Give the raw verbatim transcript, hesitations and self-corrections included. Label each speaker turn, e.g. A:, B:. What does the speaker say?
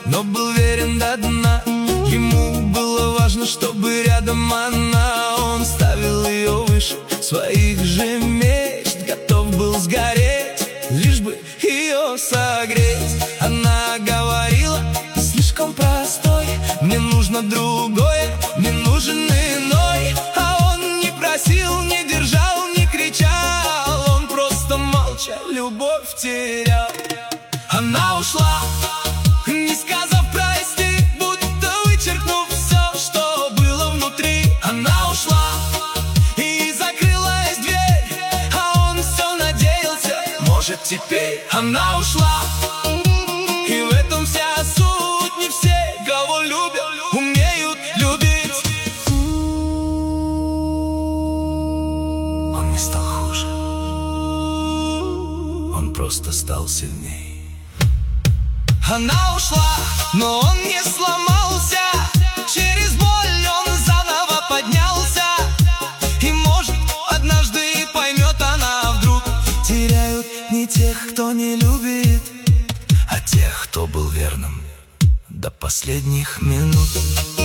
A: но был верен до дна. Ему было важно, чтобы рядом она. Он ставил ее выше своих же мечт, готов был сгореть, лишь бы ее согреть. Она говорила: слишком простой, мне нужно другое, мне нужен иной. А он не просил, не держал, не кричал, он просто молча любовь терял. Она ушла, не сказав прости, будто вычеркнув все, что было внутри. Она ушла, и закрылась дверь, а он все надеялся, может теперь. Она ушла, и в этом вся суть. Не все, кого любят, умеют любить. Он не стал хуже, он просто стал сильней. Она ушла, но он не сломался. Через боль он заново поднялся. И может однажды и поймет она вдруг. Теряют не тех, кто не любит, а тех, кто был верным до последних минут.